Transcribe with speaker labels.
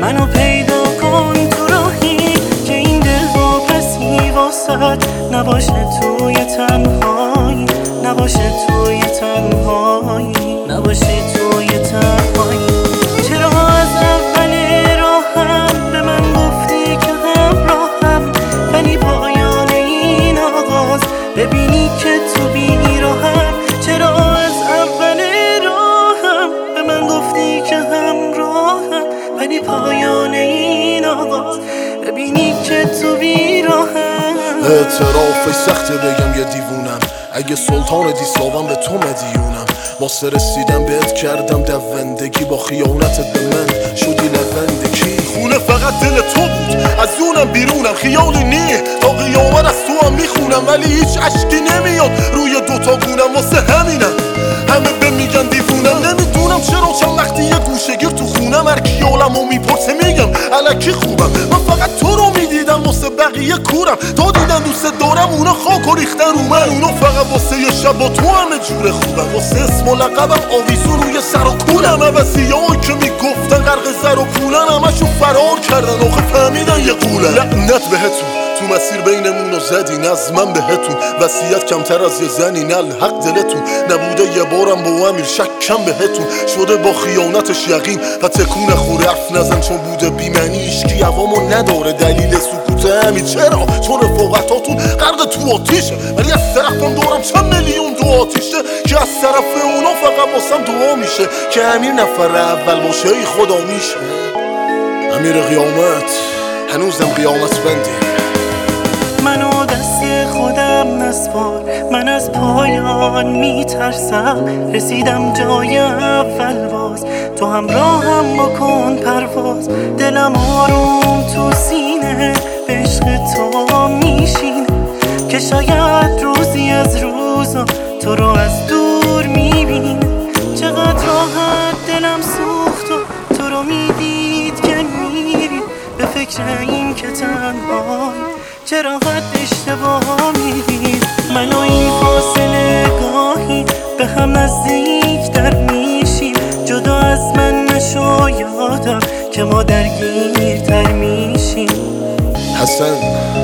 Speaker 1: منو پیدا کن تو راهی که این دل واپسی واسد نباشه توی تنهایی، نباشه توی تنهایی، نباشه توی تنهایی. چرا از اول راهم به من گفتی که همراهم، ولی پایان این آغاز ببینی که تو بیراهم. چرا از اول راهم به من گفتی که همراهم، ولی پایان این آغاز ببینی که تو بیراهم.
Speaker 2: اعترافش سخته بگم یه دیوونم، اگه سلطان دیسلاوم به تو مدیونم. واسه رسیدم بهت کردم دوندگی، با خیانتت به من شدی لوندگی. خونه فقط دل تو بود، از اونم بیرونم خیالی نیه، تا قیامت از تو هم میخونم، ولی هیچ عشقی نمیاد روی دوتا گونم. واسه همینم همه به میگن دیوونم، نمیدونم چرا چند وقتی یه گوشه‌گیر تو خونم هر کی عالمو میپرسه میگم الکی خوبم. من فقط تو رو میدیدم واسه بقیه کورم، تا دیدن دوست دارم اونا خاک و ریختن رو من. اونا فقط واسه یه شب با تو همه جور خوبم، واسه اسم و لقبم آویزون روی سر و کولم. عوضی‌هایی که میگفتن غرق زر و پولن همشون فرار کردن، آخه فهمیدن یه قولن. لعنت بهتون تو مسیر بینمونو زدین، از من بهتون وصیت کمتر از یه زنی، نه الحق دلتون نبوده یه بارم با امیر شکم بهتون شده با خیانتش یقین و تکون خوره. حرف نزن چون بوده بیمنی، ایشکی عوامو نداره دلیل سکوت همین. چرا؟ چون رفاقتاتون غرق تو آتیشه، ولی از طرفم دارم چند میلیون دو آتیشه که از طرف اونا فقط واسم دعا میشه که امیر نفر اول باشه ای خدا میشه. امیر قیامت هنوزم قیامت بندی.
Speaker 1: منو دست خودم نسپار، من از پایان میترسم. رسیدم جای اول باز، تو همراهم بکن پرواز. دلم آروم تو سینه به عشق تو میشینه، که شاید روزی از روزا تو رو از دور میبینه. چقدر راحت دلم سوخت و تو رو میدید که میری، به فکر این که تنهایی چرا قد اشتباه میدید. من و این فاصله گاهی به هم نزدیک در میشیم، جدا از من نشو یادم که ما درگیرتر میشیم.
Speaker 2: حسن